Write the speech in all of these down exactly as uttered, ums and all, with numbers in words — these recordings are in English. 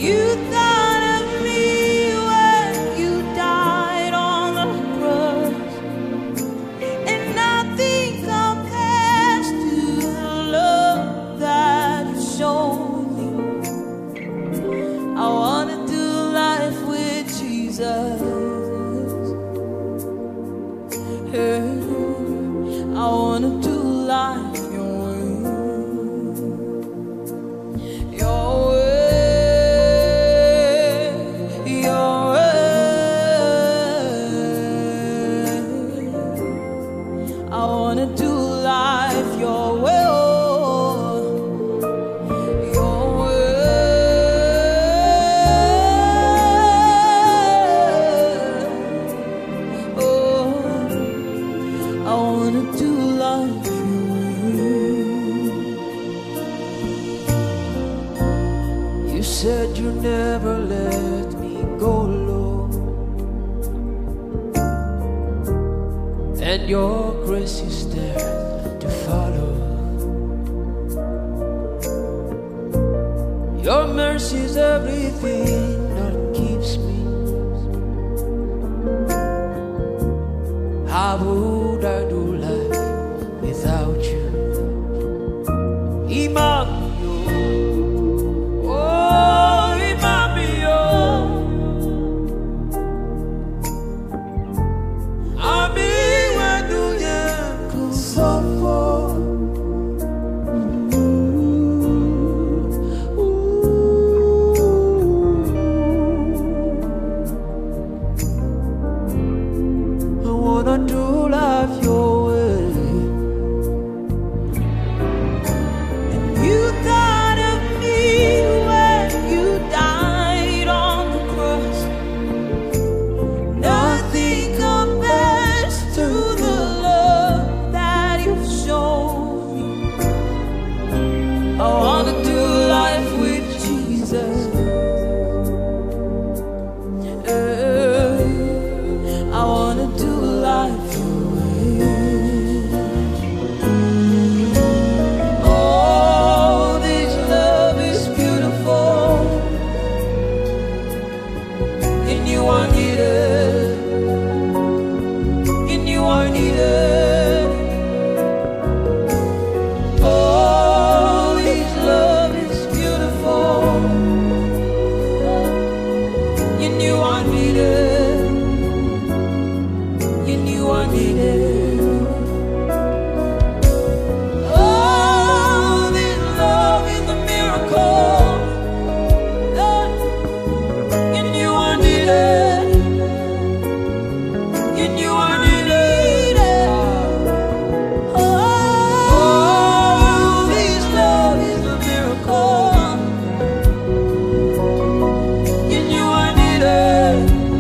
You thought of me when you died on the cross, and nothing compares to the love that you showed me. I wanna do life with Jesus. Hey, I wanna do life your way, your way, your way. I wanna do life your way. I wanna do life your way. You said you never let me go alone, and your grace is there to follow. Your mercy is everything that keeps me. How would I do life without you? Emmanuel, oh Emmanuel, Ami weduye kusofo. I wanna do life your way. And you thought of me when you died on the cross. Nothing compares to the love that you've shown me. I wanna do life with Jesus. I wanna do life your way. Oh, this love is beautiful. In you I needed. In you I needed. Oh, this love is beautiful. In you I needed. You knew I needed. Oh, this love is a miracle. You knew I needed. You knew I needed. Oh, this love is a miracle. You knew I needed.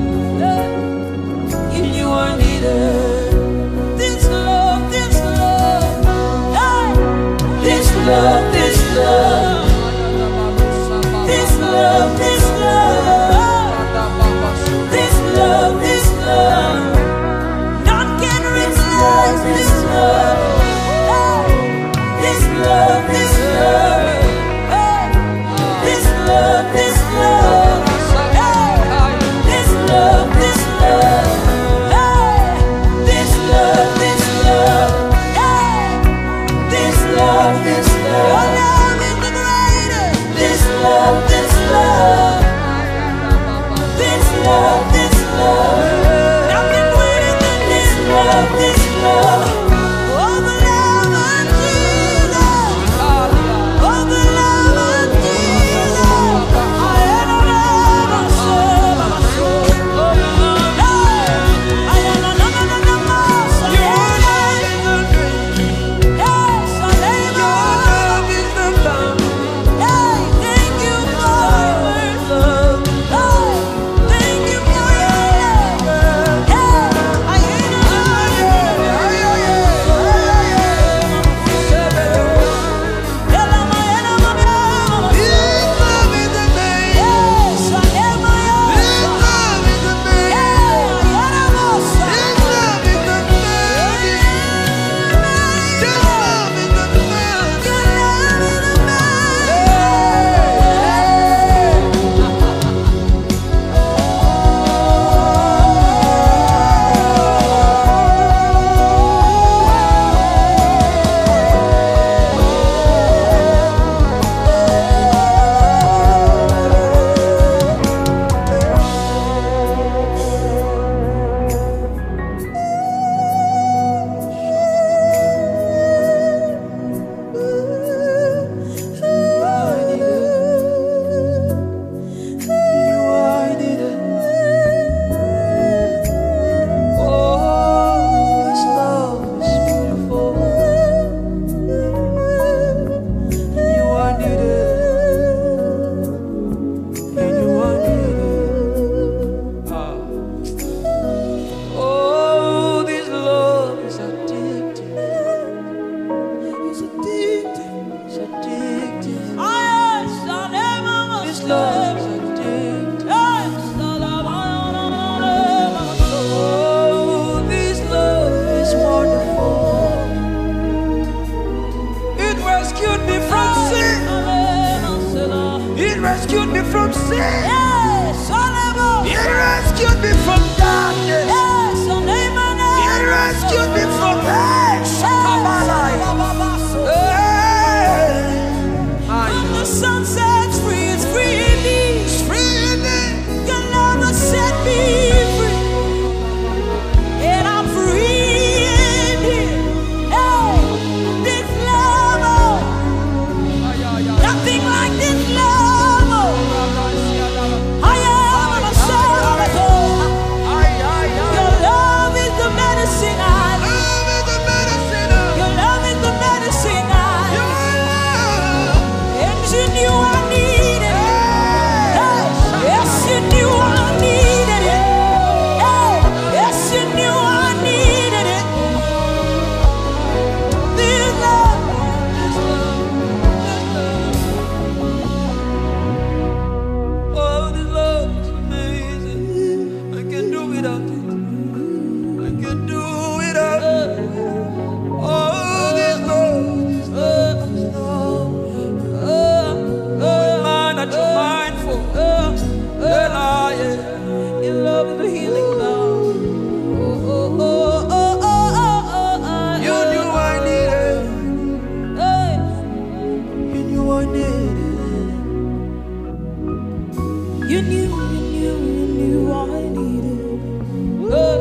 You knew I needed this love, this love, hey. This love, this love, this love, this love, this love, this love. None can replace this love, hey. This love, this love, hey. This love, this love, hey. This love, this love. This love, this love, this love, your love is the greatest. This love, this love. Oh, this love is wonderful. It rescued me from sin. It rescued me from sin. It rescued me from darkness. It rescued me from hell. When the sun sets free, it's free indeed. It's free indeed. Your love has set me free, and I'm free indeed. Hey, this love, oh, nothing like this love. Oh, I am a son of a God. Your love is the medicine I need. Your love is the medicine I need. And you knew I needed it. Hey, yes, you knew I needed it. Hey, yes, you knew I needed it. This love, this love, this love. Oh, this love is amazing. I can do without it. I can do without it. Oh, this love, this love, this love. Oh, man, that you're mindful. Yeah, yeah. Your love is a healing love. Oh, oh, oh, oh, oh, oh, oh. You knew I needed. Hey, you knew I needed. You knew, you knew, you knew I needed. Hey,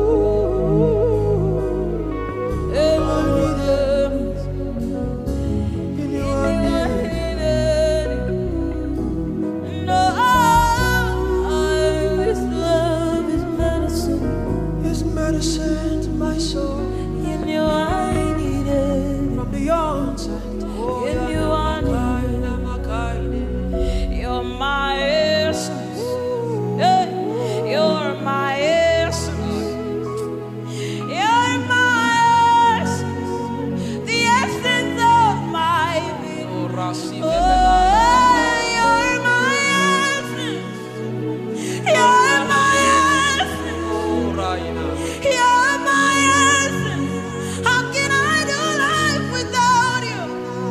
hey, I needed. You knew I needed. No, this love is medicine. It's medicine to my soul. You knew I needed. From the onset, oh, you knew I needed. You're my essence. Hey, you're my essence. You're my essence. The essence of my being. Oh, you're my essence. You're my essence. You're my essence. How can I do life without you?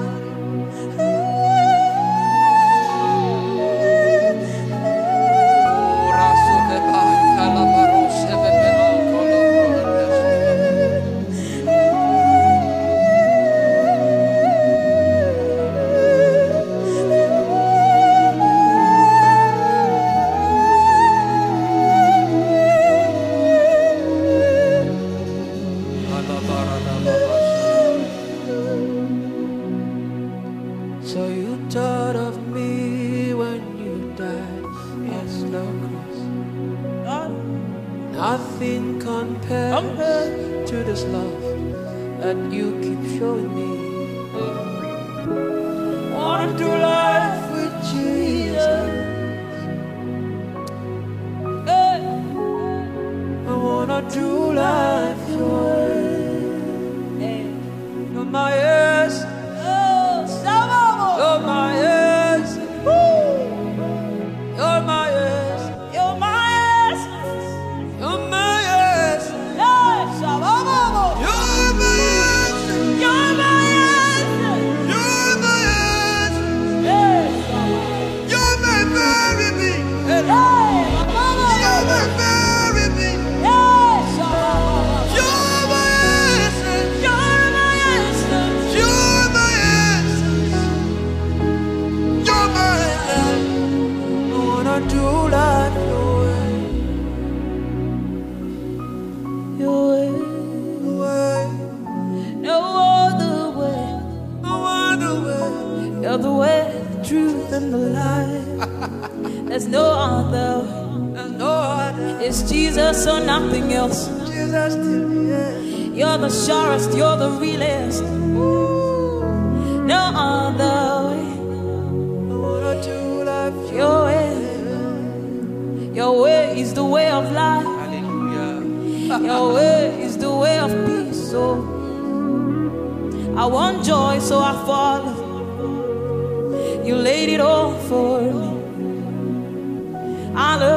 So you thought of me when you died on the cross. Nothing compares to this love that you keep showing me. Wanna do life with Jesus. Hey. I wanna do life your way. Hey. You're my yes. You're my yes. You're my yes. You're my yes. You're my yes. Yes. You're my yes. You're my yes. You're my yes. Yes. You're my very being. You're my very being. Yes. You're my essence. You're my essence. You're my essence. You're my life. I wanna do life your way. Your way. Way. No other way. No other way. You're the way, the truth, and the life. There's no other. There's no other. It's Jesus or nothing else. Jesus till the end. You're the surest. You're the realest. No other way. I wanna do life your way. Your way is the way of life. Hallelujah. Your way is the way of peace. So I want joy, so I follow. You laid it all for me. I